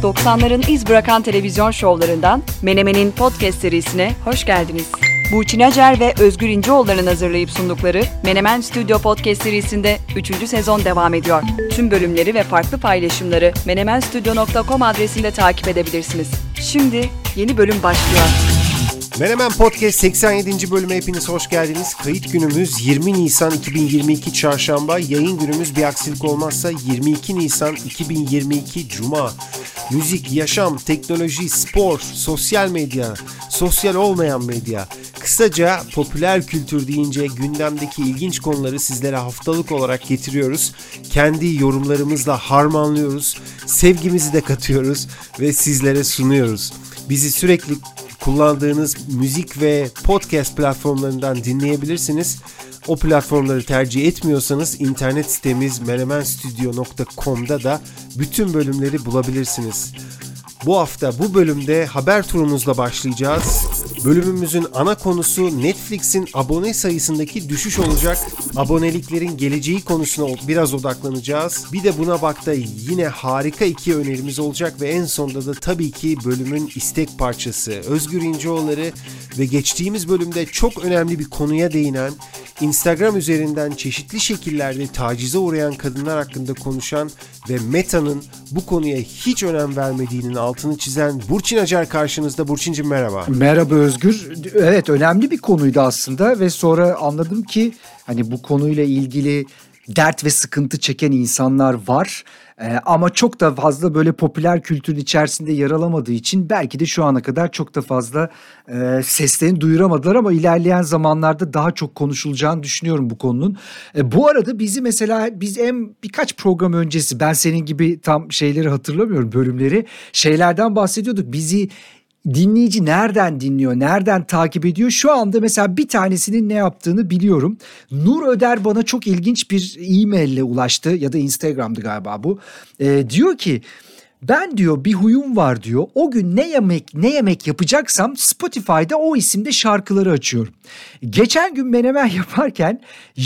90'ların iz bırakan televizyon şovlarından Menemen'in podcast serisine hoş geldiniz. Burçin Acar ve Özgür İnceoğulları'nın hazırlayıp sundukları Menemen Stüdyo Podcast serisinde 3. sezon devam ediyor. Tüm bölümleri ve farklı paylaşımları menemenstudio.com adresinde takip edebilirsiniz. Şimdi yeni bölüm başlıyor. Menemen Podcast 87. bölüme hepiniz hoş geldiniz. Kayıt günümüz 20 Nisan 2022 Çarşamba. Yayın günümüz bir aksilik olmazsa 22 Nisan 2022 Cuma. Müzik, yaşam, teknoloji, spor, sosyal medya, sosyal olmayan medya. Kısaca popüler kültür deyince gündemdeki ilginç konuları sizlere haftalık olarak getiriyoruz. Kendi yorumlarımızla harmanlıyoruz. Sevgimizi de katıyoruz ve sizlere sunuyoruz. Bizi sürekli kullandığınız müzik ve podcast platformlarından dinleyebilirsiniz. O platformları tercih etmiyorsanız internet sitemiz menemenstudio.com'da da bütün bölümleri bulabilirsiniz. Bu hafta bu bölümde haber turumuzla başlayacağız. Bölümümüzün ana konusu Netflix'in abone sayısındaki düşüş olacak. Aboneliklerin geleceği konusuna biraz odaklanacağız. Bir de buna bakta yine harika iki önerimiz olacak ve en sonunda da tabii ki bölümün istek parçası Özgür İnceoğulları ve geçtiğimiz bölümde çok önemli bir konuya değinen, Instagram üzerinden çeşitli şekillerde tacize uğrayan kadınlar hakkında konuşan ve Meta'nın bu konuya hiç önem vermediğinin altını çizen Burçin Acar karşınızda. Burçincim merhaba. Merhaba Özgür. Evet, önemli bir konuydu aslında ve sonra anladım ki hani bu konuyla ilgili dert ve sıkıntı çeken insanlar var. Ama çok da fazla böyle popüler kültürün içerisinde yer alamadığı için belki de şu ana kadar çok da fazla seslerini duyuramadılar ama ilerleyen zamanlarda daha çok konuşulacağını düşünüyorum bu konunun. Bu arada biz birkaç program öncesi, ben senin gibi tam şeyleri hatırlamıyorum, bölümleri, şeylerden bahsediyorduk. Bizi dinleyici nereden dinliyor, nereden takip ediyor? Şu anda mesela bir tanesinin ne yaptığını biliyorum. Nur Öder bana çok ilginç bir e-maille ulaştı ya da Instagram'dı galiba bu. Diyor ki ben diyor bir huyum var diyor. O gün ne yemek yapacaksam Spotify'da o isimde şarkıları açıyorum. Geçen gün menemen yaparken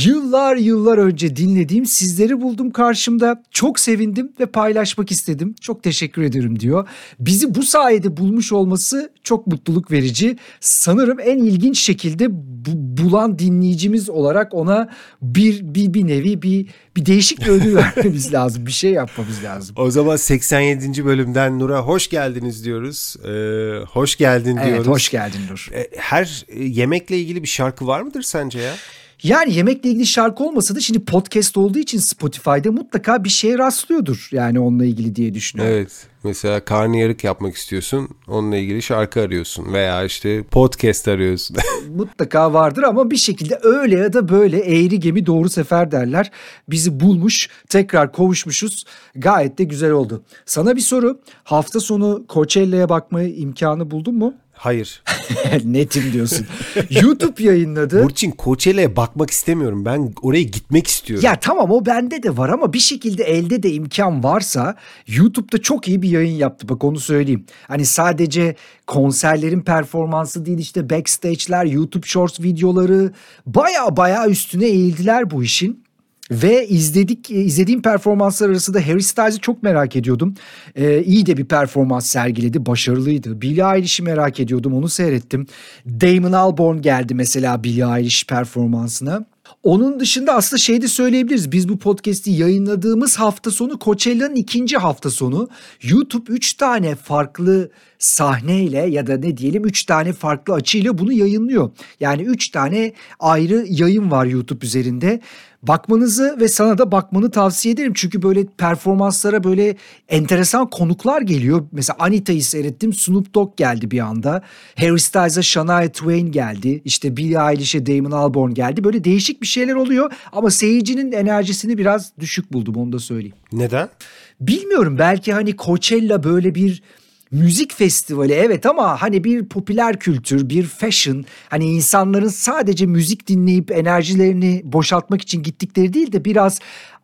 yıllar önce dinlediğim Sizleri buldum karşımda. Çok sevindim ve paylaşmak istedim. Çok teşekkür ederim diyor. Bizi bu sayede bulmuş olması çok mutluluk verici. Sanırım en ilginç şekilde bulan dinleyicimiz olarak ona bir nevi bir değişik bir ödül vermemiz lazım. Bir şey yapmamız lazım. O zaman 87. bölümden Nur'a hoş geldiniz diyoruz. Hoş geldin diyoruz. Evet, hoş geldin Nur. Her yemekle ilgili bir şarkı var mıdır sence ya? Yani yemekle ilgili şarkı olmasa da şimdi podcast olduğu için Spotify'da mutlaka bir şeye rastlıyordur. Yani onunla ilgili diye düşünüyorum. Evet. Mesela karnıyarık yapmak istiyorsun. Onunla ilgili şarkı arıyorsun. Veya işte podcast arıyorsun. Mutlaka vardır ama bir şekilde öyle ya da böyle eğri gemi doğru sefer derler. Bizi bulmuş, tekrar kavuşmuşuz. Gayet de güzel oldu. Sana bir soru. Hafta sonu Coachella'ya bakma imkanı buldun mu? Hayır. Netim diyorsun. YouTube yayınladı. Burçin, Coachella'ya bakmak istemiyorum. Ben oraya gitmek istiyorum. Ya tamam, o bende de var ama bir şekilde elde de imkan varsa YouTube'da çok iyi bir yayın yaptı. Bak onu söyleyeyim. Hani sadece konserlerin performansı değil, işte backstage'ler, YouTube Shorts videoları, baya üstüne eğildiler bu işin. Ve izlediğim performanslar arasında Harry Styles'ı çok merak ediyordum. İyi de bir performans sergiledi, başarılıydı. Billie Eilish'i merak ediyordum, onu seyrettim. Damon Albarn geldi mesela Billie Eilish performansına. Onun dışında aslında şey de söyleyebiliriz. Biz bu podcast'i yayınladığımız hafta sonu Coachella'nın ikinci hafta sonu. YouTube 3 tane farklı sahneyle ya da ne diyelim 3 tane farklı açıyla bunu yayınlıyor. Yani 3 tane ayrı yayın var YouTube üzerinde. Bakmanızı ve sana da bakmanı tavsiye ederim. Çünkü böyle performanslara böyle enteresan konuklar geliyor. Mesela Anita'yı seyrettim. Snoop Dogg geldi bir anda. Harry Styles'a Shania Twain geldi. İşte Billie Eilish'e Damon Albarn geldi. Böyle değişik bir şeyler oluyor. Ama seyircinin enerjisini biraz düşük buldum, onu da söyleyeyim. Neden? Bilmiyorum, belki hani Coachella böyle bir müzik festivali, evet, ama hani bir popüler kültür, bir fashion, hani insanların sadece müzik dinleyip enerjilerini boşaltmak için gittikleri değil de biraz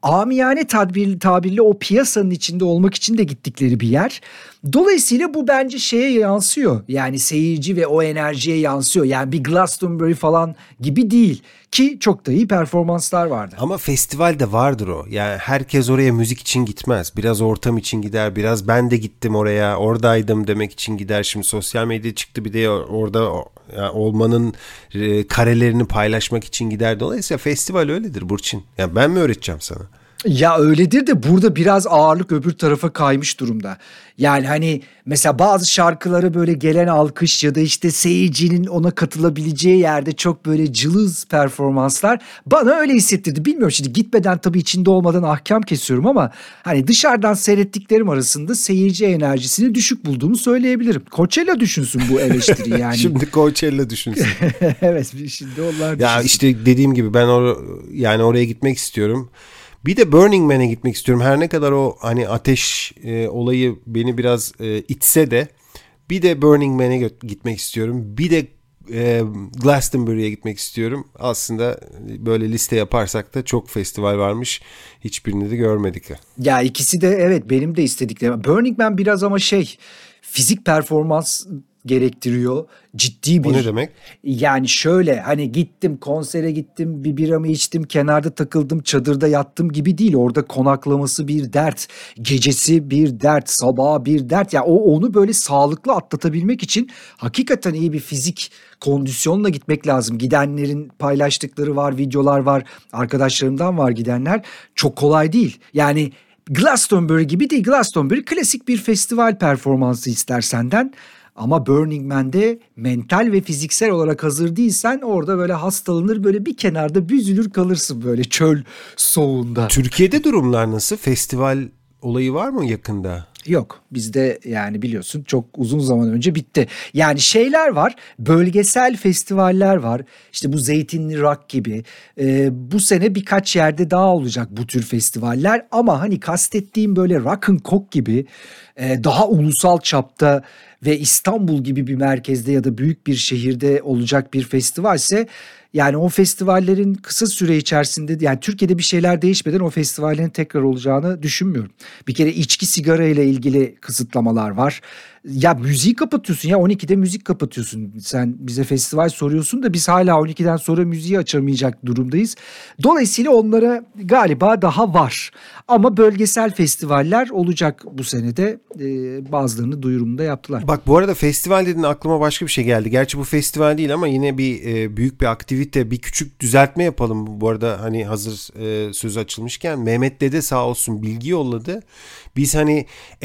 amiyane tabirle o piyasanın içinde olmak için de gittikleri bir yer. Dolayısıyla bu bence şeye yansıyor. Yani seyirci ve o enerjiye yansıyor. Yani bir Glastonbury falan gibi değil. Ki çok da iyi performanslar vardı. Ama festivalde vardır o. Yani herkes oraya müzik için gitmez. Biraz ortam için gider. Biraz ben de gittim oraya, oradaydım demek için gider. Şimdi sosyal medya çıktı, bir de orada yani olmanın karelerini paylaşmak için gider. Dolayısıyla festival öyledir Burçin. Yani ben mi öğreteceğim sana? Ya öyledir de burada biraz ağırlık öbür tarafa kaymış durumda. Yani hani mesela bazı şarkılara böyle gelen alkış ya da işte seyircinin ona katılabileceği yerde çok böyle cılız performanslar bana öyle hissettirdi. Bilmiyorum, şimdi gitmeden tabii içinde olmadan ahkam kesiyorum ama hani dışarıdan seyrettiklerim arasında seyirci enerjisini düşük bulduğumu söyleyebilirim. Coachella düşünsün bu eleştiri yani. Şimdi Coachella düşünsün. Evet, şimdi onlar düşünsün. Ya işte dediğim gibi ben yani oraya gitmek istiyorum. Bir de Burning Man'e gitmek istiyorum. Her ne kadar o hani ateş olayı beni biraz itse de bir de Burning Man'e gitmek istiyorum. Bir de Glastonbury'e gitmek istiyorum. Aslında böyle liste yaparsak da çok festival varmış. Hiçbirini de görmedik. Ya ikisi de evet benim de istediklerim. Burning Man biraz ama fizik performans gerektiriyor. Ciddi bir. O ne demek? Yani şöyle hani gittim konsere gittim, bir biramı içtim, kenarda takıldım, çadırda yattım gibi değil. Orada konaklaması bir dert, gecesi bir dert, sabahı bir dert. Ya onu böyle sağlıklı atlatabilmek için hakikaten iyi bir fizik kondisyonla gitmek lazım. Gidenlerin paylaştıkları var, videolar var. Arkadaşlarımdan var gidenler. Çok kolay değil. Yani Glastonbury gibi değil. Glastonbury klasik bir festival performansı ister senden. Ama Burning Man'de mental ve fiziksel olarak hazır değilsen orada böyle hastalanır, böyle bir kenarda büzülür kalırsın böyle çöl soğuğunda. Türkiye'de durumlar nasıl? Festival olayı var mı yakında? Yok, bizde yani biliyorsun çok uzun zaman önce bitti. Yani şeyler var, bölgesel festivaller var. İşte bu Zeytinli Rock gibi. Bu sene birkaç yerde daha olacak bu tür festivaller. Ama hani kastettiğim böyle Rock'n'Coke gibi daha ulusal çapta ve İstanbul gibi bir merkezde ya da büyük bir şehirde olacak bir festivalse, yani o festivallerin kısa süre içerisinde, yani Türkiye'de bir şeyler değişmeden o festivallerin tekrar olacağını düşünmüyorum. Bir kere içki sigara ile ilgili kısıtlamalar var. Ya müziği kapatıyorsun, ya 12'de müzik kapatıyorsun. Sen bize festival soruyorsun da biz hala 12'den sonra müziği açamayacak durumdayız. Dolayısıyla onlara galiba daha var. Ama bölgesel festivaller olacak bu senede. Bazılarını duyurumda yaptılar. Bak bu arada festival dedin, aklıma başka bir şey geldi. Gerçi bu festival değil ama yine bir büyük bir aktivite, bir küçük düzeltme yapalım. Bu arada hani hazır söz açılmışken Mehmet Dede sağ olsun bilgi yolladı. Biz hani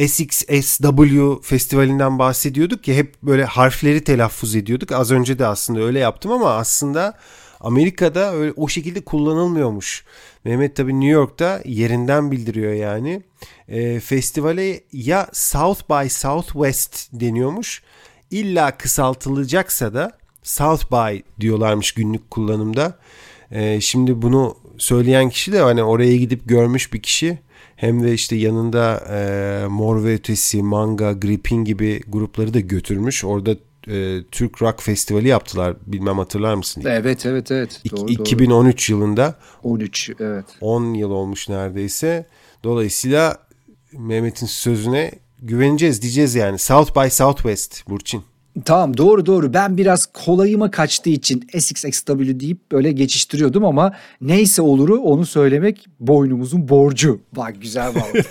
SXSW festivalinden bahsediyorduk ya, hep böyle harfleri telaffuz ediyorduk. Az önce de aslında öyle yaptım ama aslında Amerika'da öyle, o şekilde kullanılmıyormuş. Mehmet tabii New York'ta yerinden bildiriyor yani. Festivale ya South by Southwest deniyormuş. İlla kısaltılacaksa da South by diyorlarmış günlük kullanımda. Şimdi bunu söyleyen kişi de hani oraya gidip görmüş bir kişi. Hem de işte yanında Mor ve Ötesi, Manga, Gripin gibi grupları da götürmüş. Orada Türk Rock Festivali yaptılar. Bilmem hatırlar mısın? Evet. Doğru, 2013 yılında. 13 evet. 10 yıl olmuş neredeyse. Dolayısıyla Mehmet'in sözüne güveneceğiz diyeceğiz yani. South by Southwest Burçin. Tamam, doğru. Ben biraz kolayıma kaçtığı için SXSW deyip böyle geçiştiriyordum ama neyse oluru onu söylemek boynumuzun borcu. Bak güzel bağladım.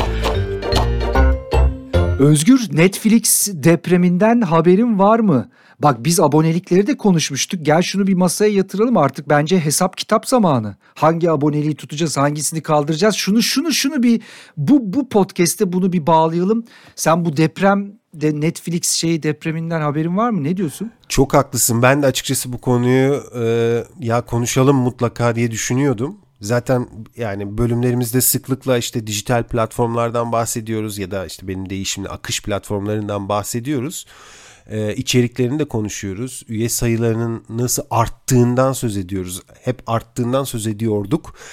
Özgür, Netflix depreminden haberin var mı? Bak biz abonelikleri de konuşmuştuk. Gel şunu bir masaya yatıralım artık. Bence hesap kitap zamanı. Hangi aboneliği tutacağız, hangisini kaldıracağız? Şunu bir bu podcast'te bunu bir bağlayalım. Sen bu Netflix depreminden haberin var mı? Ne diyorsun? Çok haklısın. Ben de açıkçası bu konuyu ya konuşalım mutlaka diye düşünüyordum. Zaten yani bölümlerimizde sıklıkla işte dijital platformlardan bahsediyoruz ya da işte benim deyişimle akış platformlarından bahsediyoruz. İçeriklerini de konuşuyoruz. Üye sayılarının nasıl arttığından söz ediyoruz. Hep arttığından söz ediyorduk.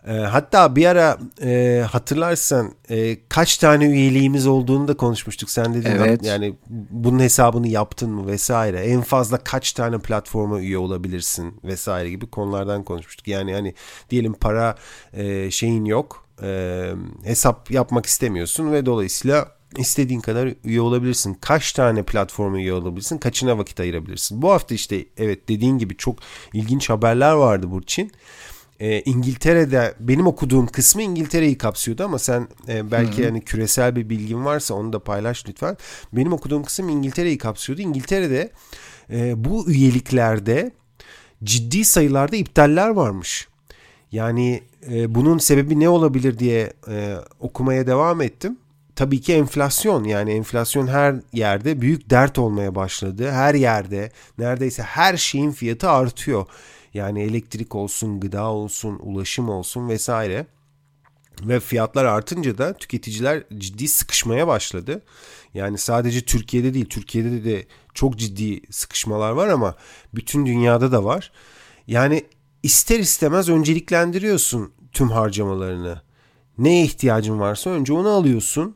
Hatta bir ara hatırlarsan kaç tane üyeliğimiz olduğunu da konuşmuştuk. Sen dedin Evet. yani bunun hesabını yaptın mı vesaire. En fazla kaç tane platforma üye olabilirsin vesaire gibi konulardan konuşmuştuk. Yani hani diyelim para şeyin yok, hesap yapmak istemiyorsun ve dolayısıyla istediğin kadar üye olabilirsin. Kaç tane platforma üye olabilirsin? Kaçına vakit ayırabilirsin? Bu hafta işte evet dediğin gibi çok ilginç haberler vardı Burçin. İngiltere'de benim okuduğum kısmı İngiltere'yi kapsıyordu ama sen belki hani küresel bir bilgin varsa onu da paylaş lütfen. Benim okuduğum kısım İngiltere'yi kapsıyordu. İngiltere'de bu üyeliklerde ciddi sayılarda iptaller varmış. Yani bunun sebebi ne olabilir diye okumaya devam ettim. Tabii ki enflasyon, yani enflasyon her yerde büyük dert olmaya başladı. Her yerde neredeyse her şeyin fiyatı artıyor. Yani elektrik olsun, gıda olsun, ulaşım olsun vesaire. Ve fiyatlar artınca da tüketiciler ciddi sıkışmaya başladı. Yani sadece Türkiye'de değil, Türkiye'de de çok ciddi sıkışmalar var ama bütün dünyada da var. Yani ister istemez önceliklendiriyorsun tüm harcamalarını. Neye ihtiyacın varsa önce onu alıyorsun.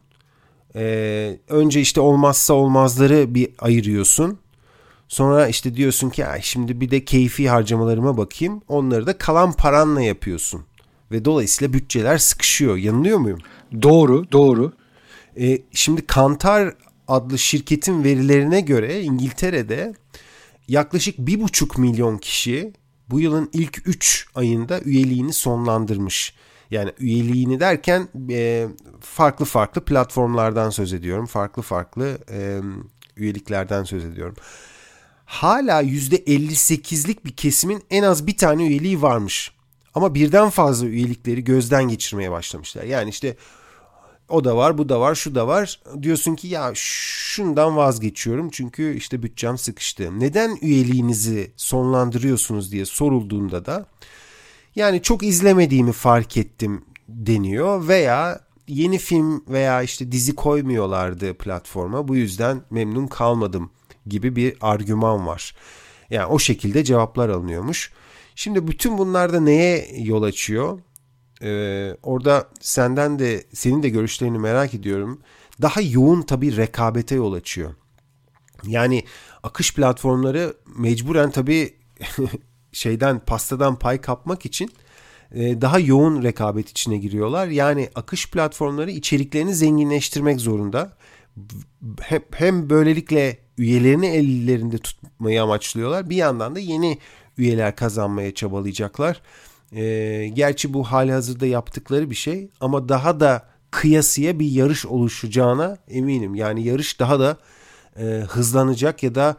Önce işte olmazsa olmazları bir ayırıyorsun. Sonra işte diyorsun ki şimdi bir de keyfi harcamalarıma bakayım. Onları da kalan paranla yapıyorsun. Ve dolayısıyla bütçeler sıkışıyor. Yanılıyor muyum? Doğru, doğru. Şimdi Kantar adlı şirketin verilerine göre İngiltere'de yaklaşık 1,5 milyon kişi bu yılın ilk 3 ayında üyeliğini sonlandırmış. Yani üyeliğini derken farklı farklı platformlardan söz ediyorum. Farklı farklı üyeliklerden söz ediyorum. Hala %58'lik bir kesimin en az bir tane üyeliği varmış. Ama birden fazla üyelikleri gözden geçirmeye başlamışlar. Yani işte o da var, bu da var, şu da var. Diyorsun ki ya şundan vazgeçiyorum çünkü işte bütçem sıkıştı. Neden üyeliğinizi sonlandırıyorsunuz diye sorulduğunda da yani çok izlemediğimi fark ettim deniyor veya yeni film veya işte dizi koymuyorlardı platforma. Bu yüzden memnun kalmadım gibi bir argüman var. Yani o şekilde cevaplar alınıyormuş. Şimdi bütün bunlar da neye yol açıyor? Orada senin de görüşlerini merak ediyorum. Daha yoğun tabii rekabete yol açıyor. Yani akış platformları mecburen tabii pastadan pay kapmak için daha yoğun rekabet içine giriyorlar. Yani akış platformları içeriklerini zenginleştirmek zorunda. Hem böylelikle üyelerini ellerinde tutmayı amaçlıyorlar. Bir yandan da yeni üyeler kazanmaya çabalayacaklar. Gerçi bu halihazırda yaptıkları bir şey ama daha da kıyasıya bir yarış oluşacağına eminim. Yani yarış daha da hızlanacak ya da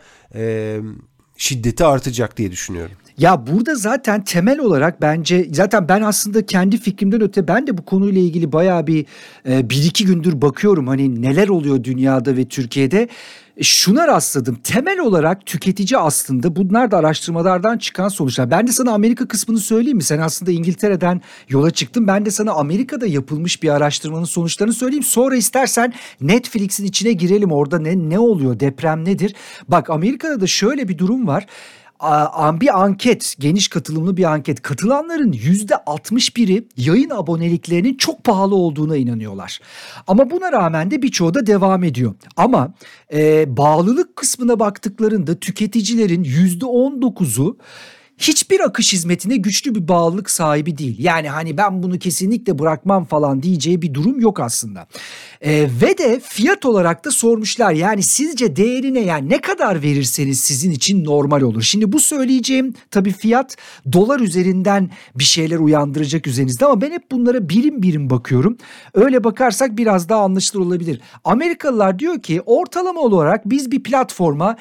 şiddeti artacak diye düşünüyorum. Ya burada zaten temel olarak bence zaten ben aslında kendi fikrimden öte ben de bu konuyla ilgili bayağı bir iki gündür bakıyorum hani neler oluyor dünyada ve Türkiye'de. Şuna rastladım. Temel olarak tüketici aslında bunlar da araştırmalardan çıkan sonuçlar. Ben de sana Amerika kısmını söyleyeyim mi? Sen aslında İngiltere'den yola çıktın. Ben de sana Amerika'da yapılmış bir araştırmanın sonuçlarını söyleyeyim. Sonra istersen Netflix'in içine girelim. Orada ne oluyor? Deprem nedir? Bak Amerika'da da şöyle bir durum var. Bir anket, geniş katılımlı bir anket. Katılanların %61'i yayın aboneliklerinin çok pahalı olduğuna inanıyorlar. Ama buna rağmen de birçoğu da devam ediyor. Ama bağlılık kısmına baktıklarında tüketicilerin %19'u hiçbir akış hizmetine güçlü bir bağlılık sahibi değil. Yani hani ben bunu kesinlikle bırakmam falan diyeceği bir durum yok aslında. Ve de fiyat olarak da sormuşlar. Yani sizce değerine yani ne kadar verirseniz sizin için normal olur. Şimdi bu söyleyeceğim tabii fiyat dolar üzerinden bir şeyler uyandıracak üzerinizde ama ben hep bunlara birim birim bakıyorum. Öyle bakarsak biraz daha anlaşılır olabilir. Amerikalılar diyor ki ortalama olarak biz bir platforma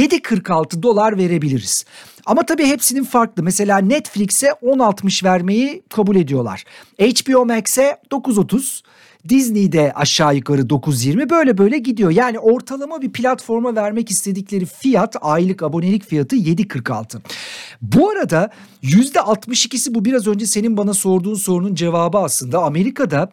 $7.46 verebiliriz. Ama tabii hepsinin farklı. Mesela Netflix'e 10.60 vermeyi kabul ediyorlar. HBO Max'e 9.30, Disney'de aşağı yukarı 9.20 böyle böyle gidiyor. Yani ortalama bir platforma vermek istedikleri fiyat, aylık abonelik fiyatı 7.46. Bu arada %62'si bu biraz önce senin bana sorduğun sorunun cevabı aslında. Amerika'da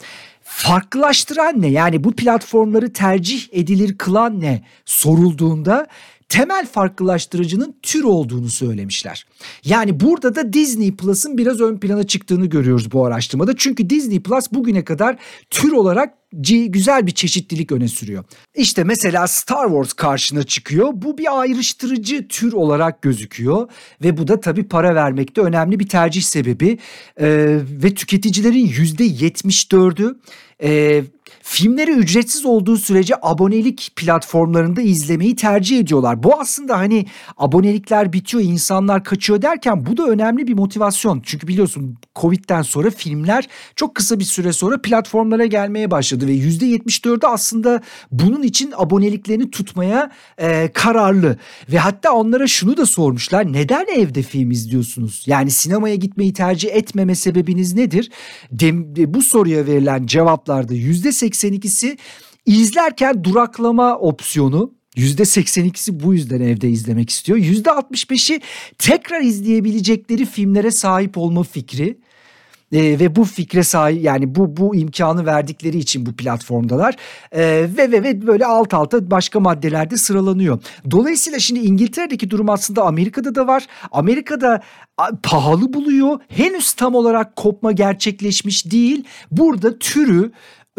farklılaştıran ne? Yani bu platformları tercih edilir kılan ne sorulduğunda temel farklılaştırıcının tür olduğunu söylemişler. Yani burada da Disney Plus'ın biraz ön plana çıktığını görüyoruz bu araştırmada. Çünkü Disney Plus bugüne kadar tür olarak güzel bir çeşitlilik öne sürüyor. İşte mesela Star Wars karşına çıkıyor. Bu bir ayrıştırıcı tür olarak gözüküyor ve bu da tabii para vermekte önemli bir tercih sebebi. Ve tüketicilerin %74'ü filmleri ücretsiz olduğu sürece abonelik platformlarında izlemeyi tercih ediyorlar. Bu aslında hani abonelikler bitiyor, insanlar kaçıyor derken bu da önemli bir motivasyon. Çünkü biliyorsun Covid'den sonra filmler çok kısa bir süre sonra platformlara gelmeye başladı ve %74'ü aslında bunun için aboneliklerini tutmaya kararlı. Ve hatta onlara şunu da sormuşlar: neden evde film izliyorsunuz? Yani sinemaya gitmeyi tercih etmeme sebebiniz nedir? Bu soruya verilen cevaplarda %82'si izlerken duraklama opsiyonu, %82'si bu yüzden evde izlemek istiyor. %65'i tekrar izleyebilecekleri filmlere sahip olma fikri. Ve bu fikre sahip, yani bu imkanı verdikleri için bu platformdalar ve böyle alt alta başka maddelerde sıralanıyor. Dolayısıyla şimdi İngiltere'deki durum aslında Amerika'da da var. Amerika'da pahalı buluyor. Henüz tam olarak kopma gerçekleşmiş değil. Burada türü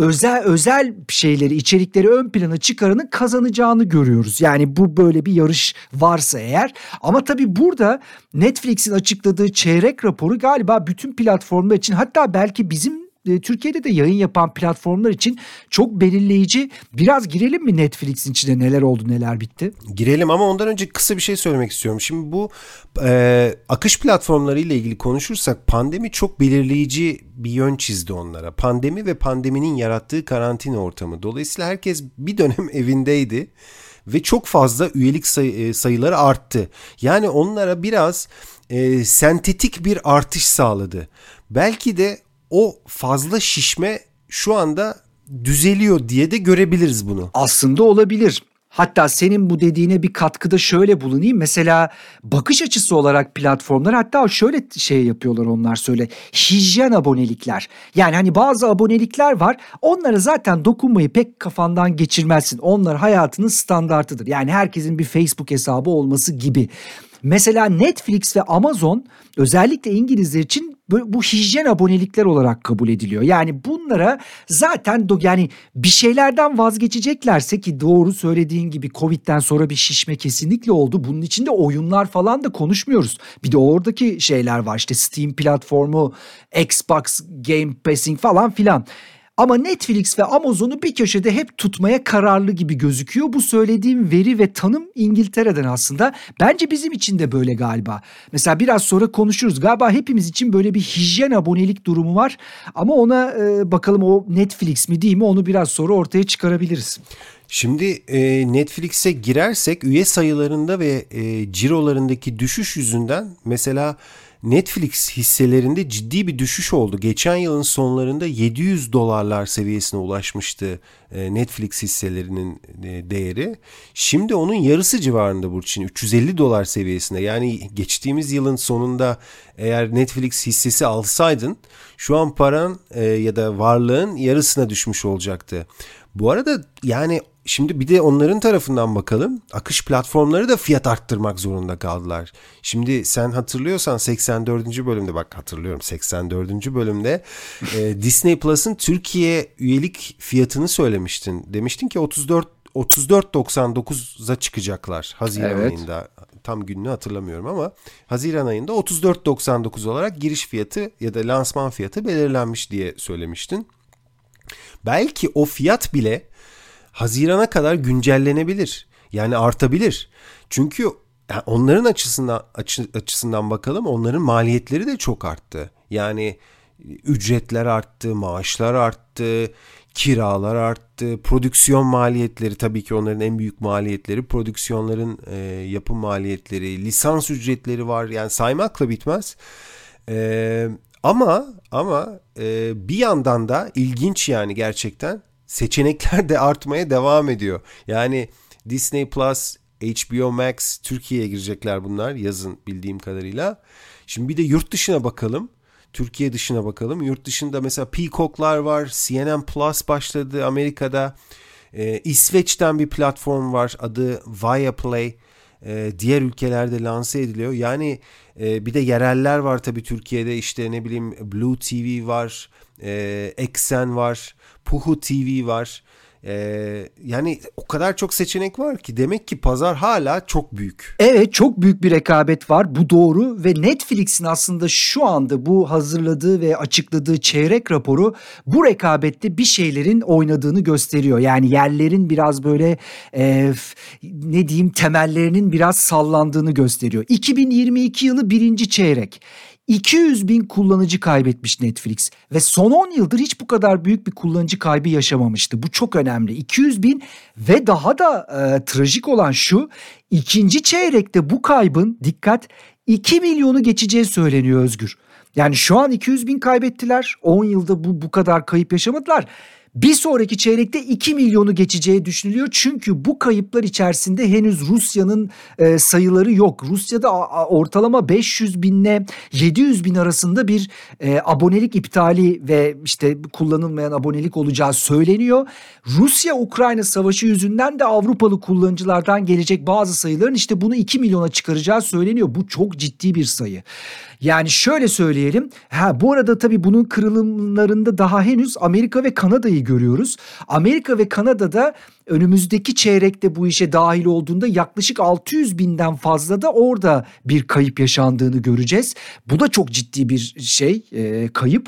özel şeyleri, içerikleri ön plana çıkaranın kazanacağını görüyoruz. Yani bu böyle bir yarış varsa eğer. Ama tabii burada Netflix'in açıkladığı çeyrek raporu galiba bütün platformlar için, hatta belki bizim Türkiye'de de yayın yapan platformlar için çok belirleyici. Biraz girelim mi Netflix'in içine, neler oldu neler bitti? Girelim ama ondan önce kısa bir şey söylemek istiyorum. Şimdi bu akış platformları ile ilgili konuşursak pandemi çok belirleyici bir yön çizdi onlara. Pandemi ve pandeminin yarattığı karantina ortamı. Dolayısıyla herkes bir dönem evindeydi ve çok fazla üyelik sayıları arttı. Yani onlara biraz sentetik bir artış sağladı. Belki de o fazla şişme şu anda düzeliyor diye de görebiliriz bunu. Aslında olabilir. Hatta senin bu dediğine bir katkıda şöyle bulunayım. Mesela bakış açısı olarak platformlar hatta şöyle şey yapıyorlar, onlar söyle. Hijyen abonelikler. Yani hani bazı abonelikler var. Onlara zaten dokunmayı pek kafandan geçirmezsin. Onlar hayatının standartıdır. Yani herkesin bir Facebook hesabı olması gibi. Mesela Netflix ve Amazon özellikle İngilizler için bu hijyen abonelikler olarak kabul ediliyor. Yani bunlara zaten yani bir şeylerden vazgeçeceklerse, ki doğru söylediğin gibi Covid'den sonra bir şişme kesinlikle oldu. Bunun içinde oyunlar falan da konuşmuyoruz. Bir de oradaki şeyler var, işte Steam platformu, Xbox Game Passing falan filan. Ama Netflix ve Amazon'u bir köşede hep tutmaya kararlı gibi gözüküyor. Bu söylediğim veri ve tanım İngiltere'den aslında. Bence bizim için de böyle galiba. Mesela biraz sonra konuşuruz. Galiba hepimiz için böyle bir hijyen abonelik durumu var. Ama ona bakalım o Netflix mi değil mi, onu biraz sonra ortaya çıkarabiliriz. Şimdi Netflix'e girersek üye sayılarında ve cirolarındaki düşüş yüzünden mesela Netflix hisselerinde ciddi bir düşüş oldu. Geçen yılın sonlarında $700 seviyesine ulaşmıştı Netflix hisselerinin değeri. Şimdi onun yarısı civarında Burçin, $350 seviyesinde. Yani geçtiğimiz yılın sonunda eğer Netflix hissesi alsaydın şu an paran ya da varlığın yarısına düşmüş olacaktı. Bu arada yani şimdi bir de onların tarafından bakalım. Akış platformları da fiyat arttırmak zorunda kaldılar. Şimdi sen hatırlıyorsan 84. bölümde, bak hatırlıyorum, 84. bölümde Disney Plus'ın Türkiye üyelik fiyatını söylemiştin. Demiştin ki 34.99'a çıkacaklar Haziran ayında. Tam gününü hatırlamıyorum ama Haziran ayında 34.99 olarak giriş fiyatı ya da lansman fiyatı belirlenmiş diye söylemiştin. Belki o fiyat bile Haziran'a kadar güncellenebilir. Yani artabilir. Çünkü onların açısından bakalım, onların maliyetleri de çok arttı. Yani ücretler arttı, maaşlar arttı, kiralar arttı, prodüksiyon maliyetleri, tabii ki onların en büyük maliyetleri prodüksiyonların yapım maliyetleri, lisans ücretleri var. Yani saymakla bitmez. Ama bir yandan da ilginç, yani gerçekten seçenekler de artmaya devam ediyor. Yani Disney Plus, HBO Max, Türkiye'ye girecekler bunlar yazın bildiğim kadarıyla. Şimdi bir de yurt dışına bakalım. Türkiye dışına bakalım. Yurt dışında mesela Peacock'lar var. CNN Plus başladı Amerika'da. İsveç'ten bir platform var. Adı Viaplay. diğer ülkelerde lanse ediliyor. Yani bir de yereller var tabii Türkiye'de, işte ne bileyim Blue TV var, Eksen var, Puhu TV var. Yani o kadar çok seçenek var ki demek ki pazar hala çok büyük. Evet, çok büyük bir rekabet var, bu doğru ve Netflix'in aslında şu anda bu hazırladığı ve açıkladığı çeyrek raporu bu rekabette bir şeylerin oynadığını gösteriyor. Yani yerlerin biraz böyle ne diyeyim, temellerinin biraz sallandığını gösteriyor. 2022 yılı birinci çeyrek. 200 bin kullanıcı kaybetmiş Netflix ve son 10 yıldır hiç bu kadar büyük bir kullanıcı kaybı yaşamamıştı. Bu çok önemli. 200 bin ve daha da trajik olan şu, ikinci çeyrekte bu kaybın, dikkat, 2 milyonu geçeceği söyleniyor Özgür. Yani şu an 200 bin kaybettiler, 10 yılda bu kadar kayıp yaşamadılar. Bir sonraki çeyrekte 2 milyonu geçeceği düşünülüyor. Çünkü bu kayıplar içerisinde henüz Rusya'nın sayıları yok. Rusya'da ortalama 500 binle 700 bin arasında bir abonelik iptali ve işte kullanılmayan abonelik olacağı söyleniyor. Rusya-Ukrayna savaşı yüzünden de Avrupalı kullanıcılardan gelecek bazı sayıların işte bunu 2 milyona çıkaracağı söyleniyor. Bu çok ciddi bir sayı. Yani şöyle söyleyelim. Bu arada tabii bunun kırılımlarında daha henüz Amerika ve Kanada'yı görüyoruz. Amerika ve Kanada'da önümüzdeki çeyrekte bu işe dahil olduğunda yaklaşık 600 binden fazla da orada bir kayıp yaşandığını göreceğiz. Bu da çok ciddi bir kayıp.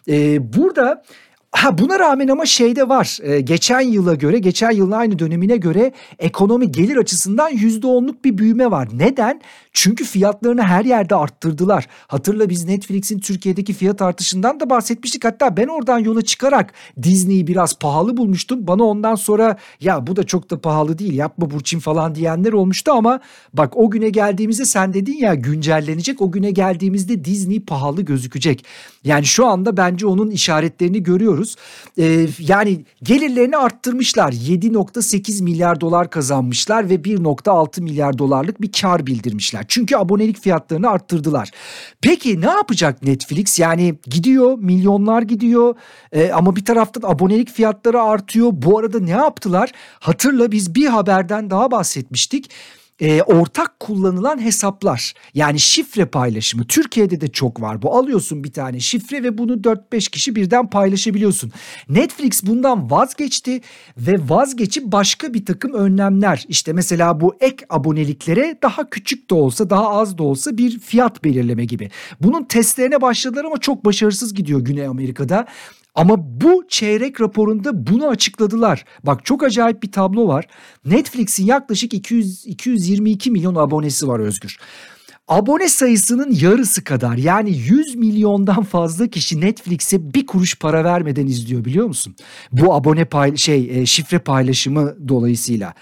Burada buna rağmen ama şey de var. Geçen yılın aynı dönemine göre ekonomi gelir açısından %10'luk bir büyüme var. Neden? Çünkü fiyatlarını her yerde arttırdılar. Hatırla, biz Netflix'in Türkiye'deki fiyat artışından da bahsetmiştik. Hatta ben oradan yola çıkarak Disney'i biraz pahalı bulmuştum. Bana ondan sonra ya bu da çok da pahalı değil, yapma Burçin falan diyenler olmuştu ama bak, o güne geldiğimizde sen dedin ya güncellenecek. O güne geldiğimizde Disney pahalı gözükecek. Yani şu anda bence onun işaretlerini görüyoruz. Yani gelirlerini arttırmışlar. 7.8 milyar dolar kazanmışlar ve 1.6 milyar dolarlık bir kar bildirmişler. Çünkü abonelik fiyatlarını arttırdılar. Peki ne yapacak Netflix? Yani gidiyor, milyonlar gidiyor ama bir taraftan abonelik fiyatları artıyor. Bu arada ne yaptılar? Hatırla, biz bir haberden daha bahsetmiştik. Ortak kullanılan hesaplar, yani şifre paylaşımı Türkiye'de de çok var. Bu, alıyorsun bir tane şifre ve bunu 4-5 kişi birden paylaşabiliyorsun. Netflix bundan vazgeçti ve vazgeçip başka bir takım önlemler, işte mesela bu ek aboneliklere daha küçük de olsa, daha az da olsa bir fiyat belirleme gibi. Bunun testlerine başladılar ama çok başarısız gidiyor Güney Amerika'da. Ama bu çeyrek raporunda bunu açıkladılar. Bak, çok acayip bir tablo var. Netflix'in yaklaşık 222 milyon abonesi var Özgür. Abone sayısının yarısı kadar, yani 100 milyondan fazla kişi Netflix'e bir kuruş para vermeden izliyor, biliyor musun? Bu şifre paylaşımı dolayısıyla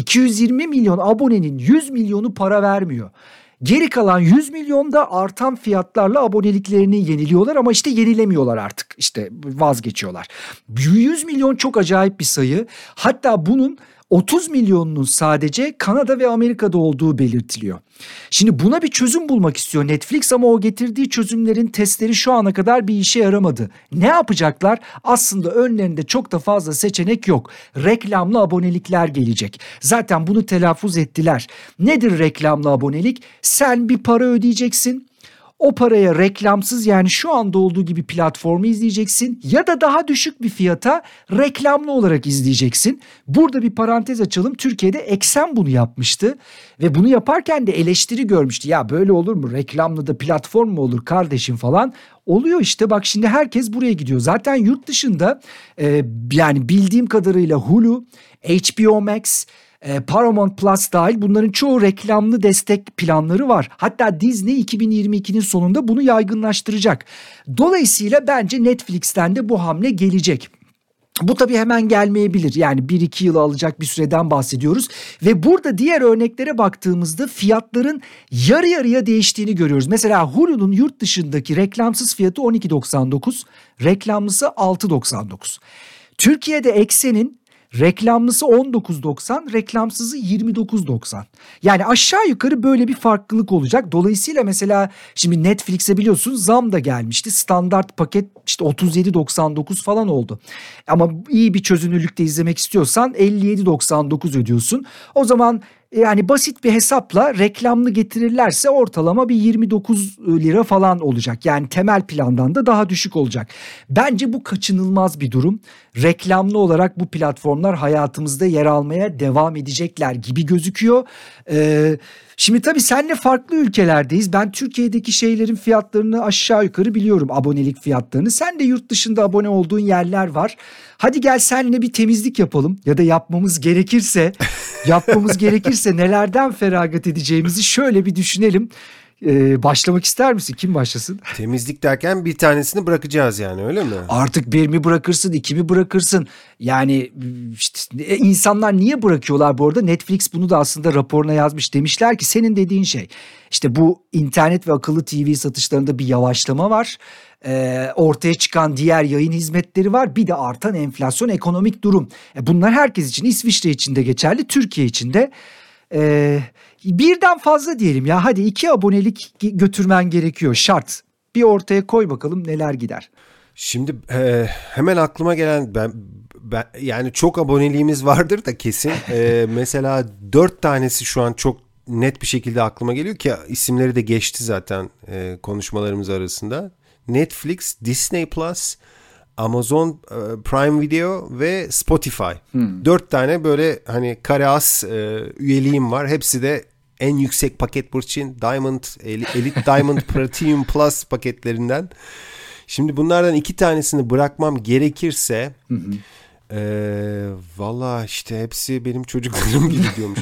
220 milyon abonenin 100 milyonu para vermiyor. Geri kalan 100 milyon da artan fiyatlarla aboneliklerini yeniliyorlar ama işte yenilemiyorlar artık. İşte vazgeçiyorlar. 100 milyon çok acayip bir sayı. Hatta bunun 30 milyonunun sadece Kanada ve Amerika'da olduğu belirtiliyor. Şimdi buna bir çözüm bulmak istiyor Netflix ama o getirdiği çözümlerin testleri şu ana kadar bir işe yaramadı. Ne yapacaklar? Aslında önlerinde çok da fazla seçenek yok. Reklamlı abonelikler gelecek. Zaten bunu telaffuz ettiler. Nedir reklamlı abonelik? Sen bir para ödeyeceksin. O paraya reklamsız, yani şu anda olduğu gibi platformu izleyeceksin ya da daha düşük bir fiyata reklamlı olarak izleyeceksin. Burada bir parantez açalım. Türkiye'de Eksen bunu yapmıştı ve bunu yaparken de eleştiri görmüştü. Ya böyle olur mu? Reklamlı da platform mu olur kardeşim falan. Oluyor işte, bak şimdi herkes buraya gidiyor. Zaten yurt dışında yani bildiğim kadarıyla Hulu, HBO Max, Paramount Plus dahil bunların çoğu reklamlı destek planları var. Hatta Disney 2022'nin sonunda bunu yaygınlaştıracak. Dolayısıyla bence Netflix'ten de bu hamle gelecek. Bu tabii hemen gelmeyebilir. Yani 1-2 yıl alacak bir süreden bahsediyoruz. Ve burada diğer örneklere baktığımızda fiyatların yarı yarıya değiştiğini görüyoruz. Mesela Hulu'nun yurt dışındaki reklamsız fiyatı 12.99, reklamlısı 6.99. Türkiye'de Eksen'in reklamlısı 19.90, reklamsızı 29.90. Yani aşağı yukarı böyle bir farklılık olacak. Dolayısıyla mesela şimdi Netflix'e biliyorsun zam da gelmişti. Standart paket işte 37.99 falan oldu. Ama iyi bir çözünürlükte izlemek istiyorsan 57.99 ödüyorsun. O zaman Yani basit bir hesapla reklamlı getirirlerse ortalama bir 29 lira falan olacak. Yani temel plandan da daha düşük olacak. Bence bu kaçınılmaz bir durum. Reklamlı olarak bu platformlar hayatımızda yer almaya devam edecekler gibi gözüküyor. Şimdi tabii seninle farklı ülkelerdeyiz. Ben Türkiye'deki şeylerin fiyatlarını aşağı yukarı biliyorum, abonelik fiyatlarını. Sen de yurt dışında abone olduğun yerler var. Hadi gel seninle bir temizlik yapalım ya da yapmamız gerekirse nelerden feragat edeceğimizi şöyle bir düşünelim. Başlamak ister misin? Kim başlasın? Temizlik derken bir tanesini bırakacağız yani, öyle mi? Artık bir mi bırakırsın, iki mi bırakırsın? Yani işte, insanlar niye bırakıyorlar bu arada? Netflix bunu da aslında raporuna yazmış. Demişler ki senin dediğin şey. İşte bu internet ve akıllı TV satışlarında bir yavaşlama var. Ortaya çıkan diğer yayın hizmetleri var. Bir de artan enflasyon, ekonomik durum. Bunlar herkes için, İsviçre için de geçerli, Türkiye için de. Birden fazla diyelim ya, hadi 2 abonelik götürmen gerekiyor, şart. Bir ortaya koy bakalım neler gider. Şimdi hemen aklıma gelen ben yani çok aboneliğimiz vardır da kesin. Mesela 4 tanesi şu an çok net bir şekilde aklıma geliyor ki isimleri de geçti zaten konuşmalarımız arasında. Netflix, Disney Plus, Amazon Prime Video ve Spotify. 4 tane böyle hani kare as üyeliğim var. Hepsi de en yüksek paket bu için Diamond, Elite Diamond Platinum Plus paketlerinden. Şimdi bunlardan 2 tanesini bırakmam gerekirse valla işte hepsi benim çocuklarım gibi diyormuş.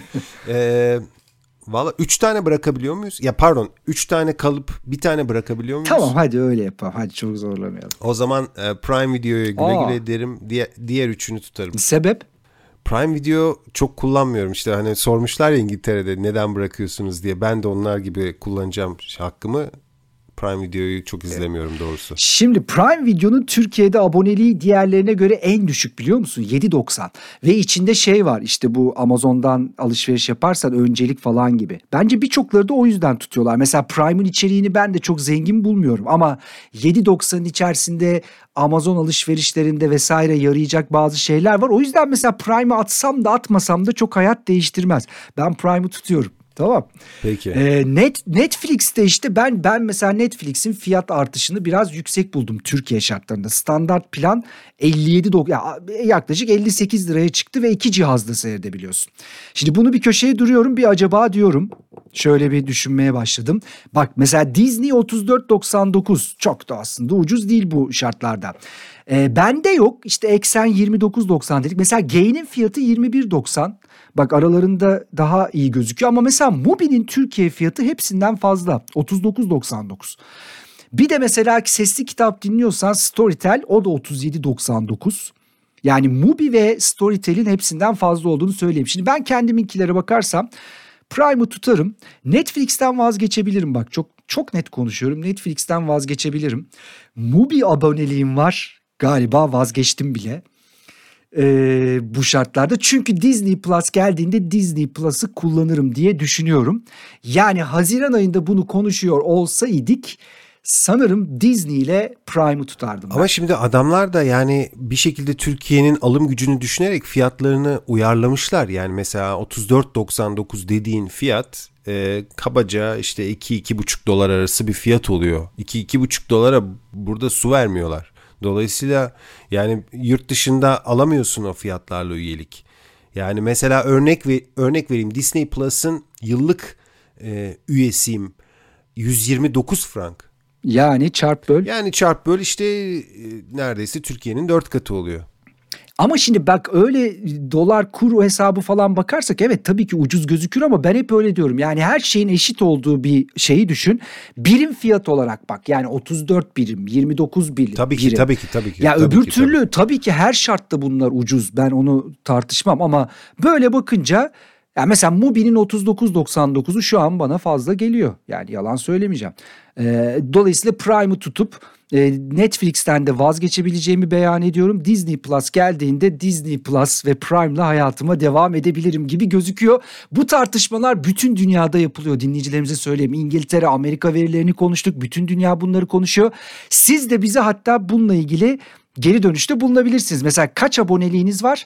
Valla 3 tane bırakabiliyor muyuz? Ya pardon, 3 tane kalıp bir tane bırakabiliyor muyuz? Tamam, hadi öyle yapalım. Hadi çok zorlamayalım. O zaman Prime Video'ya güle güle derim. Diğer 3'ünü tutarım. Sebep? Prime Video çok kullanmıyorum işte, hani sormuşlar ya İngiltere'de neden bırakıyorsunuz diye. Ben de onlar gibi kullanacağım hakkımı. Prime Video'yu çok izlemiyorum doğrusu. Şimdi Prime Video'nun Türkiye'de aboneliği diğerlerine göre en düşük, biliyor musun? 7.90 ve içinde şey var, işte bu Amazon'dan alışveriş yaparsan öncelik falan gibi. Bence birçokları da o yüzden tutuyorlar. Mesela Prime'ın içeriğini ben de çok zengin bulmuyorum ama 7.90'ın içerisinde Amazon alışverişlerinde vesaire yarayacak bazı şeyler var. O yüzden mesela Prime'ı atsam da atmasam da çok hayat değiştirmez. Ben Prime'ı tutuyorum. Tamam. Peki. Netflix'te işte ben mesela Netflix'in fiyat artışını biraz yüksek buldum Türkiye şartlarında. Standart plan 57 yaklaşık 58 liraya çıktı ve 2 cihazda seyredebiliyorsun. Şimdi bunu bir köşeye duruyorum, bir acaba diyorum. Şöyle bir düşünmeye başladım. Bak mesela Disney 34.99, çok da aslında ucuz değil bu şartlarda. Bende yok, işte eksen 29.90 dedik. Mesela Gain'in fiyatı 21.90. Bak aralarında daha iyi gözüküyor ama mesela Mubi'nin Türkiye fiyatı hepsinden fazla, 39.99. Bir de mesela sesli kitap dinliyorsan Storytel, o da 37.99. Yani Mubi ve Storytel'in hepsinden fazla olduğunu söyleyeyim. Şimdi ben kendiminkilere bakarsam Prime'ı tutarım. Netflix'ten vazgeçebilirim, bak çok net konuşuyorum. Netflix'ten vazgeçebilirim. Mubi aboneliğim var, galiba vazgeçtim bile. Bu şartlarda, çünkü Disney Plus geldiğinde Disney Plus'ı kullanırım diye düşünüyorum. Yani Haziran ayında bunu konuşuyor olsaydık sanırım Disney ile Prime'ı tutardım. Ama şimdi adamlar da yani bir şekilde Türkiye'nin alım gücünü düşünerek fiyatlarını uyarlamışlar. Yani mesela 34.99 dediğin fiyat kabaca işte 2-2,5 dolar arası bir fiyat oluyor. 2-2,5 dolara burada su vermiyorlar. Dolayısıyla yani yurt dışında alamıyorsun o fiyatlarla üyelik. Yani mesela örnek vereyim, Disney Plus'ın yıllık üyesiyim, 129 frank. Yani çarp böl. İşte neredeyse Türkiye'nin 4 katı oluyor. Ama şimdi bak, öyle dolar kuru hesabı falan bakarsak evet tabii ki ucuz gözükür ama ben hep öyle diyorum. Yani her şeyin eşit olduğu bir şeyi düşün. Birim fiyat olarak bak, yani 34 birim, 29 birim. Tabii ki. Ya tabii öbür ki, türlü tabii ki her şartta bunlar ucuz. Ben onu tartışmam ama böyle bakınca ya mesela Mubi'nin 39.99'u şu an bana fazla geliyor. Yani yalan söylemeyeceğim. Dolayısıyla Prime'ı tutup Netflix'ten de vazgeçebileceğimi beyan ediyorum. Disney Plus geldiğinde Disney Plus ve Prime'la hayatıma devam edebilirim gibi gözüküyor. Bu tartışmalar bütün dünyada yapılıyor. Dinleyicilerimize söyleyeyim. İngiltere, Amerika verilerini konuştuk. Bütün dünya bunları konuşuyor. Siz de bize hatta bununla ilgili geri dönüşte bulunabilirsiniz. Mesela kaç aboneliğiniz var?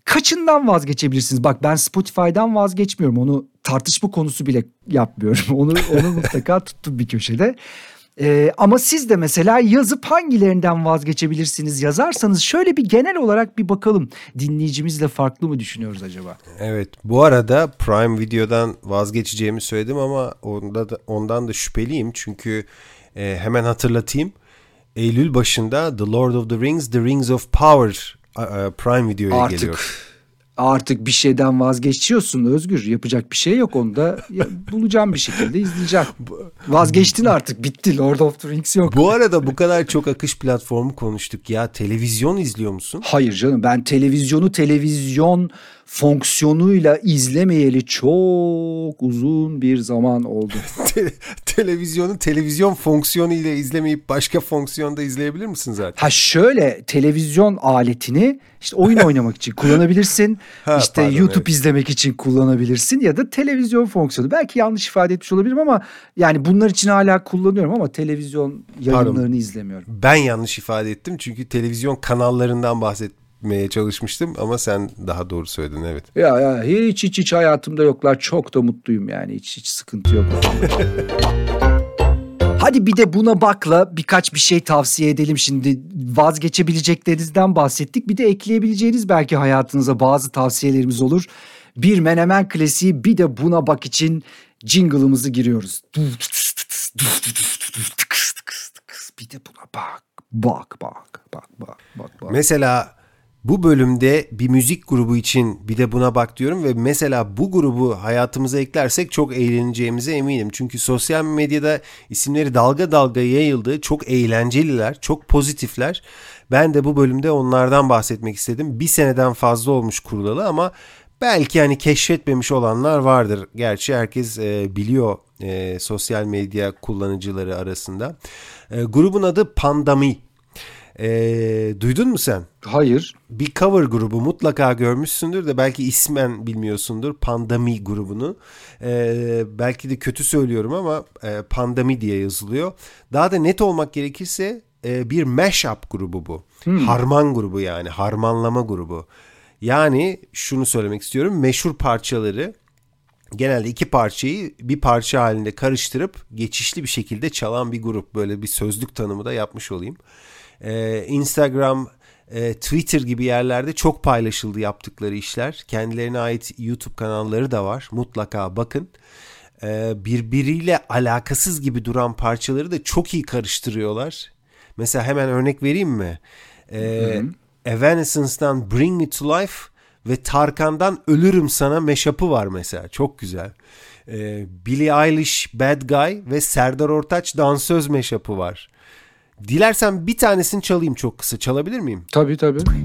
kaçından vazgeçebilirsiniz? Bak ben Spotify'dan vazgeçmiyorum. Onu tartışma konusu bile yapmıyorum. Onu mutlaka tuttum bir köşede. Ama siz de mesela yazıp hangilerinden vazgeçebilirsiniz yazarsanız şöyle bir genel olarak bir bakalım. Dinleyicimizle farklı mı düşünüyoruz acaba? Evet, bu arada Prime Video'dan vazgeçeceğimi söyledim ama ondan da şüpheliyim. Çünkü hemen hatırlatayım. Eylül başında The Lord of the Rings, The Rings of Power Prime Video'ya geliyor. Artık bir şeyden vazgeçiyorsun Özgür. Yapacak bir şey yok, onu da bulacağım bir şekilde izleyeceğim. Vazgeçtin artık, bitti. Lord of the Rings yok. Bu arada bu kadar çok akış platformu konuştuk ya. Televizyon izliyor musun? Hayır canım, ben televizyon fonksiyonuyla izlemeyeli çok uzun bir zaman oldu. Televizyonu televizyon fonksiyonu ile izlemeyip başka fonksiyonda izleyebilir misin zaten? Ha şöyle, televizyon aletini işte oyun oynamak için kullanabilirsin. İşte pardon, YouTube evet. izlemek için kullanabilirsin ya da televizyon fonksiyonu. Belki yanlış ifade etmiş olabilirim ama yani bunlar için hala kullanıyorum ama televizyon yayınlarını izlemiyorum. Ben yanlış ifade ettim çünkü televizyon kanallarından bahsetmeye çalışmıştım ama sen daha doğru söyledin, evet. Ya hiç hayatımda yoklar. Çok da mutluyum yani. Hiç sıkıntı yok. Hadi bir de buna bakla birkaç bir şey tavsiye edelim şimdi. Vazgeçebileceklerinizden bahsettik. Bir de ekleyebileceğiniz belki hayatınıza bazı tavsiyelerimiz olur. Bir Menemen klasiği, bir de buna bak için jingle'ımızı giriyoruz. Bir de buna bak. Mesela bu bölümde bir müzik grubu için bir de buna bak diyorum ve mesela bu grubu hayatımıza eklersek çok eğleneceğimize eminim. Çünkü sosyal medyada isimleri dalga dalga yayıldı. Çok eğlenceliler, çok pozitifler. Ben de bu bölümde onlardan bahsetmek istedim. Bir seneden fazla olmuş kurulalı ama belki hani keşfetmemiş olanlar vardır. Gerçi herkes biliyor sosyal medya kullanıcıları arasında. Grubun adı Pandami. Duydun mu sen? Hayır. Bir cover grubu, mutlaka görmüşsündür de belki ismen bilmiyorsundur Pandami grubunu. Belki de kötü söylüyorum ama Pandami diye yazılıyor. Daha da net olmak gerekirse bir mashup grubu bu. Harman grubu, yani harmanlama grubu. Yani şunu söylemek istiyorum, meşhur parçaları, genelde iki parçayı bir parça halinde karıştırıp geçişli bir şekilde çalan bir grup. Böyle bir sözlük tanımı da yapmış olayım. Instagram, Twitter gibi yerlerde çok paylaşıldı yaptıkları işler. Kendilerine ait YouTube kanalları da var. Mutlaka bakın. Birbiriyle alakasız gibi duran parçaları da çok iyi karıştırıyorlar. Mesela hemen örnek vereyim mi? Evanescence'dan Bring Me To Life ve Tarkan'dan Ölürüm Sana meşapı var mesela. Çok güzel. Billie Eilish Bad Guy ve Serdar Ortaç Dansöz meşapı var. Dilersen bir tanesini çalayım çok kısa. Çalabilir miyim? Tabii.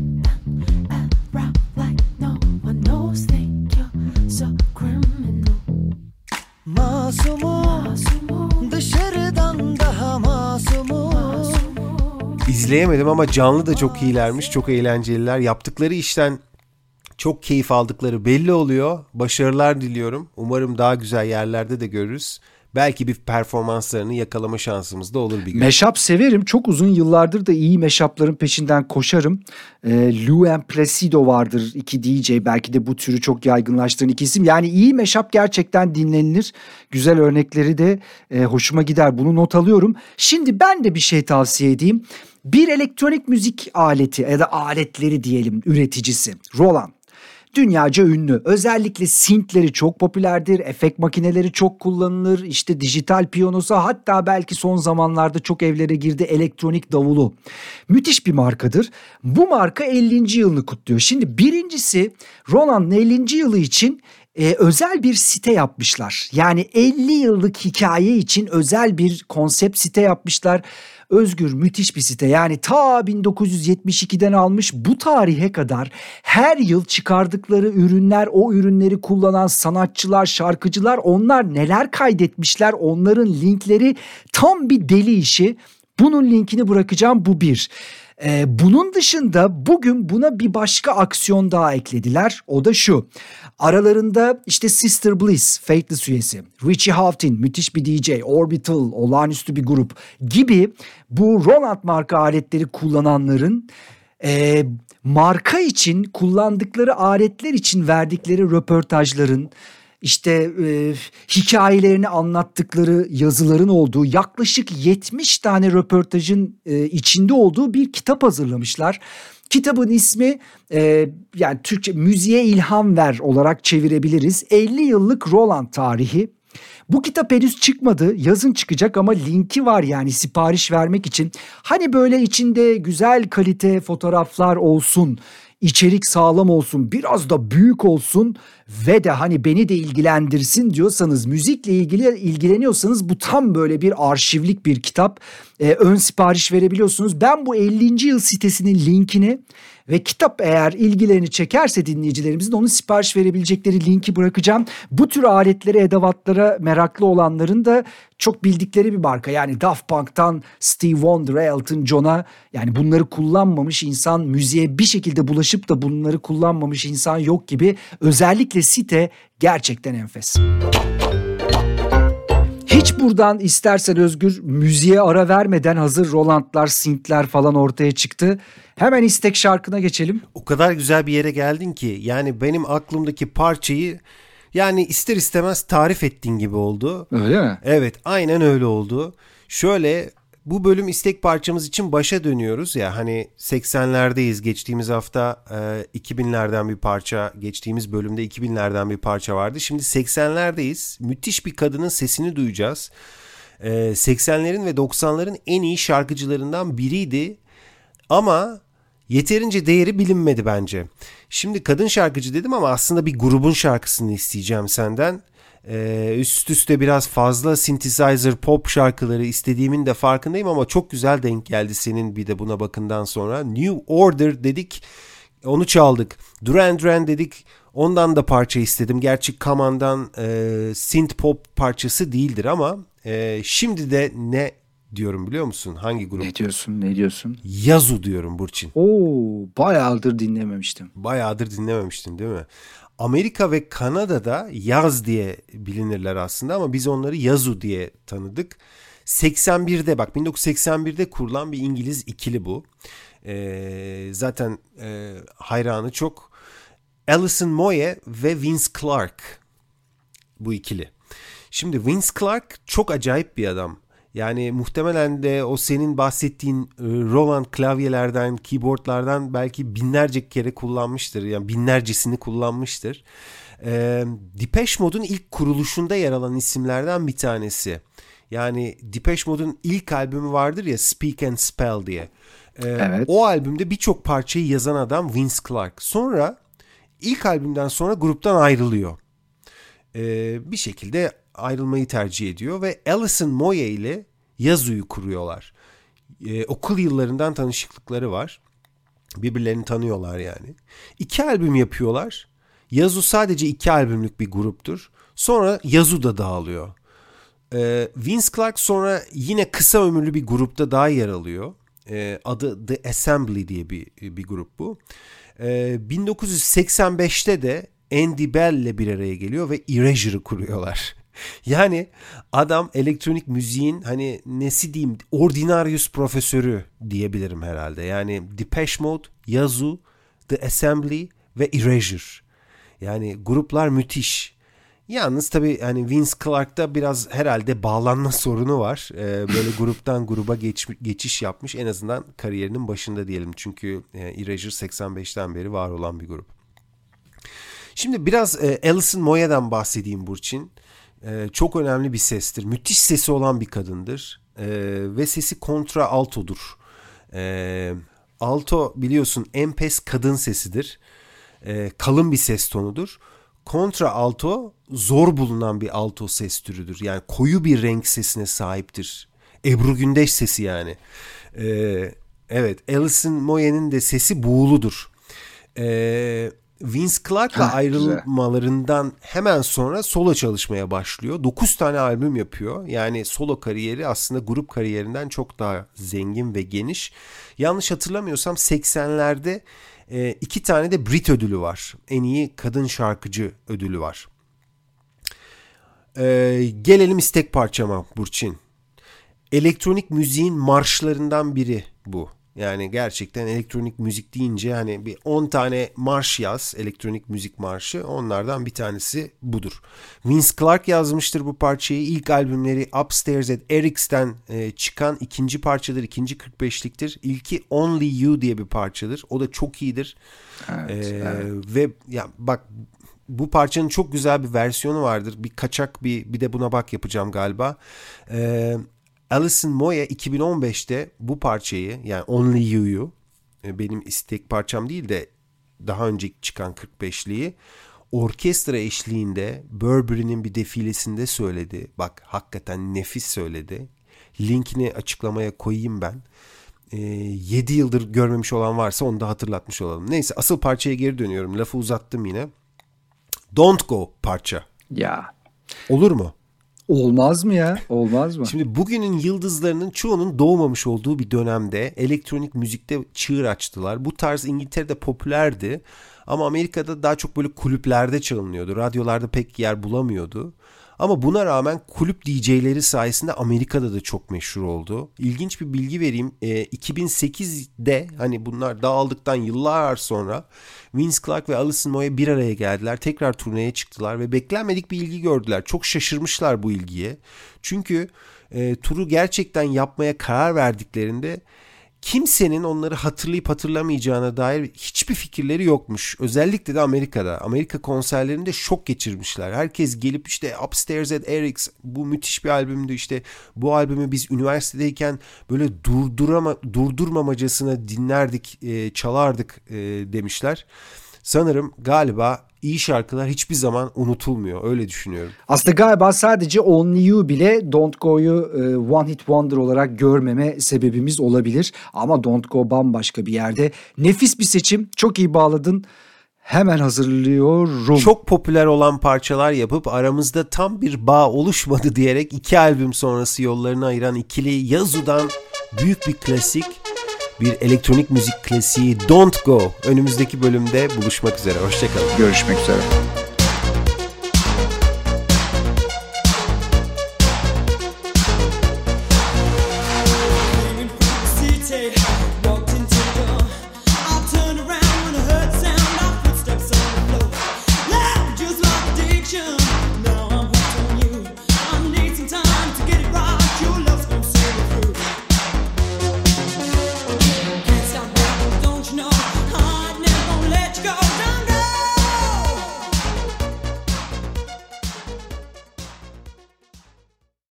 İzleyemedim ama canlı da çok iyilermiş. Çok eğlenceliler. Yaptıkları işten çok keyif aldıkları belli oluyor. Başarılar diliyorum. Umarım daha güzel yerlerde de görürüz. Belki bir performanslarını yakalama şansımız da olur bir gün. Mashup severim. Çok uzun yıllardır da iyi mashup'ların peşinden koşarım. Lou and Placido vardır, iki DJ. Belki de bu türü çok yaygınlaştıran iki isim. Yani iyi mashup gerçekten dinlenilir. Güzel örnekleri de hoşuma gider. Bunu not alıyorum. Şimdi ben de bir şey tavsiye edeyim. Bir elektronik müzik aleti ya da aletleri diyelim üreticisi Roland. Dünyaca ünlü. Özellikle synthleri çok popülerdir. Efekt makineleri çok kullanılır. İşte dijital piyanosu, hatta belki son zamanlarda çok evlere girdi elektronik davulu. Müthiş bir markadır. Bu marka 50. yılını kutluyor. Şimdi birincisi, Roland'ın 50. yılı için özel bir site yapmışlar. Yani 50 yıllık hikaye için özel bir konsept site yapmışlar. Özgür, müthiş bir site. Yani ta 1972'den almış bu tarihe kadar her yıl çıkardıkları ürünler, o ürünleri kullanan sanatçılar, şarkıcılar, onlar neler kaydetmişler, onların linkleri tam bir deli işi. Bunun linkini bırakacağım, bu bir. Bunun dışında bugün buna bir başka aksiyon daha eklediler. O da şu. Aralarında işte Sister Bliss, Faithless üyesi, Richie Hawtin, müthiş bir DJ, Orbital, olağanüstü bir grup gibi bu Roland marka aletleri kullananların e, marka için kullandıkları aletler için verdikleri röportajların işte hikayelerini anlattıkları yazıların olduğu yaklaşık 70 tane röportajın içinde olduğu bir kitap hazırlamışlar. Kitabın ismi yani Türkçe müziğe ilham ver olarak çevirebiliriz. 50 yıllık Roland tarihi. Bu kitap henüz çıkmadı. Yazın çıkacak ama linki var yani sipariş vermek için. Hani böyle içinde güzel kalite fotoğraflar olsun, içerik sağlam olsun, biraz da büyük olsun ve de hani beni de ilgilendirsin diyorsanız, müzikle ilgileniyorsanız bu tam böyle bir arşivlik bir kitap. Ön sipariş verebiliyorsunuz. Ben bu 50. yıl sitesinin linkini ve kitap eğer ilgilerini çekerse dinleyicilerimizin onu sipariş verebilecekleri linki bırakacağım. Bu tür aletlere, edevatlara meraklı olanların da çok bildikleri bir marka. Yani Daft Punk'tan Steve Wonder'a, Elton John'a, yani bunları kullanmamış insan, müziğe bir şekilde bulaşıp da bunları kullanmamış insan yok gibi. Özellikle site gerçekten enfes. Hiç buradan istersen Özgür müziğe ara vermeden hazır Roland'lar, synth'ler falan ortaya çıktı. Hemen istek şarkına geçelim. O kadar güzel bir yere geldin ki yani benim aklımdaki parçayı yani ister istemez tarif ettiğin gibi oldu. Öyle mi? Evet, aynen öyle oldu. Şöyle, bu bölüm istek parçamız için başa dönüyoruz ya, hani 80'lerdeyiz, geçtiğimiz hafta 2000'lerden bir parça, geçtiğimiz bölümde 2000'lerden bir parça vardı. Şimdi 80'lerdeyiz, müthiş bir kadının sesini duyacağız. 80'lerin ve 90'ların en iyi şarkıcılarından biriydi ama yeterince değeri bilinmedi bence. Şimdi kadın şarkıcı dedim ama aslında bir grubun şarkısını isteyeceğim senden. Üst üste biraz fazla synthesizer pop şarkıları istediğimin de farkındayım ama çok güzel denk geldi senin bir de buna bakından sonra. New Order dedik, onu çaldık. Duran Duran dedik, ondan da parça istedim. Gerçi Kaman'dan synth pop parçası değildir ama şimdi de ne diyorum biliyor musun? Hangi grup? Ne diyorsun? Yazoo diyorum Burçin. Oo, bayağıdır dinlememiştim. Bayağıdır dinlememiştin değil mi? Amerika ve Kanada'da Yaz diye bilinirler aslında ama biz onları Yazoo diye tanıdık. 81'de, bak 1981'de kurulan bir İngiliz ikili bu. Zaten hayranı çok. Alison Moye ve Vince Clarke bu ikili. Şimdi Vince Clarke çok acayip bir adam. Yani muhtemelen de o senin bahsettiğin Roland klavyelerden, keyboardlardan belki binlerce kere kullanmıştır. Yani binlercesini kullanmıştır. Depeche Mode'un ilk kuruluşunda yer alan isimlerden bir tanesi. Yani Depeche Mode'un ilk albümü vardır ya, Speak and Spell diye. Evet. O albümde birçok parçayı yazan adam Vince Clarke. Sonra ilk albümden sonra gruptan ayrılıyor. Bir şekilde ayrılmayı tercih ediyor ve Alison Moye ile Yazoo'yu kuruyorlar. Okul yıllarından tanışıklıkları var. Birbirlerini tanıyorlar yani. 2 albüm yapıyorlar. Yazoo sadece 2 albümlük bir gruptur. Sonra Yazoo da dağılıyor. Vince Clarke sonra yine kısa ömürlü bir grupta daha yer alıyor. Adı The Assembly diye bir grup bu. 1985'te de Andy Bell ile bir araya geliyor ve Erasure'ı kuruyorlar. Yani adam elektronik müziğin hani nesi diyeyim, Ordinarius profesörü diyebilirim herhalde. Yani Depeche Mode, Yazoo, The Assembly ve Erasure. Yani gruplar müthiş. Yalnız tabii hani Vince Clarke'da biraz herhalde bağlanma sorunu var. Böyle gruptan gruba geçiş yapmış, en azından kariyerinin başında diyelim. Çünkü Erasure 85'ten beri var olan bir grup. Şimdi biraz Alison Moye'den bahsedeyim Burçin. Çok önemli bir sestir. Müthiş sesi olan bir kadındır. Ve sesi kontra altodur. Alto biliyorsun en pes kadın sesidir. Kalın bir ses tonudur. Kontra alto zor bulunan bir alto ses türüdür. Yani koyu bir renk sesine sahiptir. Ebru Gündeş sesi yani. Evet, Alison Moye'nin de sesi buğuludur. Vince Clarke'la ayrılmalarından hemen sonra solo çalışmaya başlıyor. 9 tane albüm yapıyor. Yani solo kariyeri aslında grup kariyerinden çok daha zengin ve geniş. Yanlış hatırlamıyorsam 80'lerde 2 tane de Brit ödülü var. En iyi kadın şarkıcı ödülü var. Gelelim istek parçama Burçin. Elektronik müziğin marşlarından biri bu. Yani gerçekten elektronik müzik deyince hani bir 10 tane marş yaz, elektronik müzik marşı, onlardan bir tanesi budur. Vince Clarke yazmıştır bu parçayı. İlk albümleri Upstairs at Eric's'ten çıkan ikinci parçadır, ikinci 45'liktir. İlki Only You diye bir parçadır. O da çok iyidir. Evet, evet. Ve ya bak, bu parçanın çok güzel bir versiyonu vardır. Bir kaçak bir de buna bak yapacağım galiba. Alison Moyet 2015'te bu parçayı, yani Only You'yu, benim istek parçam değil de daha önce çıkan 45'liği orkestra eşliğinde Burberry'nin bir defilesinde söyledi. Bak hakikaten nefis söyledi. Linkini açıklamaya koyayım ben. 7 yıldır görmemiş olan varsa onu da hatırlatmış olalım. Neyse, asıl parçaya geri dönüyorum. Lafı uzattım yine. Don't Go parça. Ya. Olur mu? Olmaz mı ya? Olmaz mı? Şimdi bugünün yıldızlarının çoğunun doğmamış olduğu bir dönemde elektronik müzikte çığır açtılar. Bu tarz İngiltere'de popülerdi ama Amerika'da daha çok böyle kulüplerde çalınıyordu. Radyolarda pek yer bulamıyordu. Ama buna rağmen kulüp DJ'leri sayesinde Amerika'da da çok meşhur oldu. İlginç bir bilgi vereyim. 2008'de, hani bunlar dağıldıktan yıllar sonra, Vince Clarke ve Alison Moyet bir araya geldiler. Tekrar turneye çıktılar ve beklenmedik bir ilgi gördüler. Çok şaşırmışlar bu ilgiye. Çünkü turu gerçekten yapmaya karar verdiklerinde kimsenin onları hatırlayıp hatırlamayacağına dair hiçbir fikirleri yokmuş. Özellikle de Amerika'da. Amerika konserlerinde şok geçirmişler. Herkes gelip işte Upstairs at Eric's, bu müthiş bir albümdü, işte bu albümü biz üniversitedeyken böyle durdurmamacasına dinlerdik, çalardık demişler. Sanırım galiba iyi şarkılar hiçbir zaman unutulmuyor. Öyle düşünüyorum. Aslında galiba sadece Only You bile Don't Go'yu One Hit Wonder olarak görmeme sebebimiz olabilir. Ama Don't Go bambaşka bir yerde. Nefis bir seçim. Çok iyi bağladın. Hemen hazırlıyorum. Çok popüler olan parçalar yapıp aramızda tam bir bağ oluşmadı diyerek 2 albüm sonrası yollarını ayıran ikili Yazoo'dan büyük bir klasik, bir elektronik müzik klasiği Don't Go. Önümüzdeki bölümde buluşmak üzere. Hoşçakalın. Görüşmek üzere.